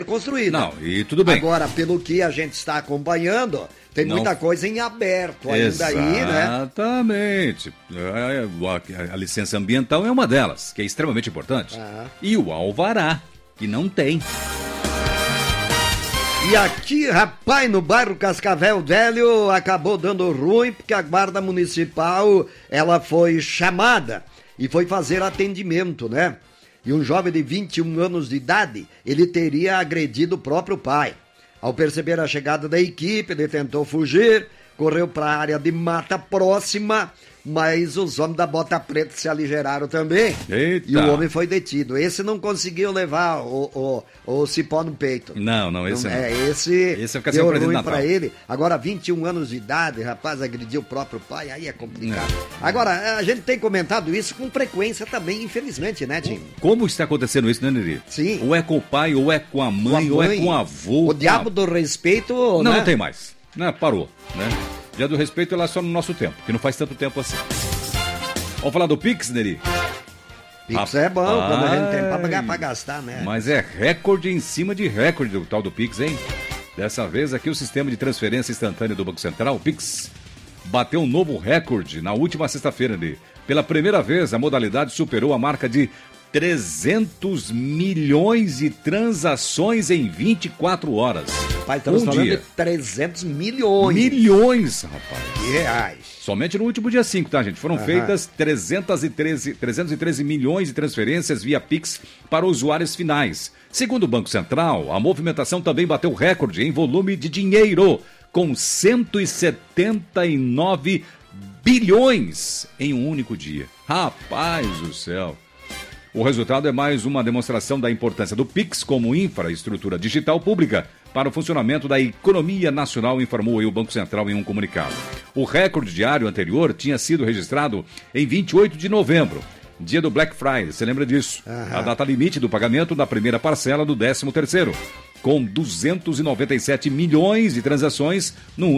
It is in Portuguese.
construída. Não, e tudo bem. Agora, pelo que a gente está acompanhando, tem muita coisa em aberto ainda aí, né? Exatamente. A licença ambiental é uma delas, que é extremamente importante. E o alvará, que não tem. E aqui, rapaz, no bairro Cascavel Velho, acabou dando ruim, porque a guarda municipal, ela foi chamada e foi fazer atendimento, né? E um jovem de 21 anos de idade, ele teria agredido o próprio pai. Ao perceber a chegada da equipe, ele tentou fugir, correu para a área de mata próxima, mas os homens da bota preta se aligeraram também. Eita. E o homem foi detido. Esse não conseguiu levar o cipó no peito. Não, esse não. Esse vai ser um presente de Natal pra ele. Agora, 21 anos de idade, rapaz, agrediu o próprio pai, aí é complicado. Agora, a gente tem comentado isso com frequência também, infelizmente, né, Tim? Como está acontecendo isso, né, Neri? Sim. Ou é com o pai, ou é com a mãe, ou é com o avô. O diabo do respeito, não, né? não tem mais. Né? Parou, né? Dia do respeito é lá só no nosso tempo, que não faz tanto tempo assim. Vamos falar do Pix, Neri? Pix é bom, quando a gente tem pra gastar, né? Mas é recorde em cima de recorde do tal do Pix, hein? Dessa vez aqui o sistema de transferência instantânea do Banco Central, o Pix, bateu um novo recorde na última sexta-feira, Neri. Pela primeira vez, a modalidade superou a marca de 300 milhões de transações em 24 horas. Pai, estamos falando de 300 milhões. Milhões, rapaz. De reais. Somente no último dia 5, tá, gente? Foram feitas 313 milhões de transferências via Pix para usuários finais. Segundo o Banco Central, a movimentação também bateu recorde em volume de dinheiro, com 179 bilhões em um único dia. Rapaz do céu. O resultado é mais uma demonstração da importância do Pix como infraestrutura digital pública para o funcionamento da economia nacional, informou o Banco Central em um comunicado. O recorde diário anterior tinha sido registrado em 28 de novembro, dia do Black Friday, você lembra disso? A data limite do pagamento da primeira parcela do 13º, com 297 milhões de transações no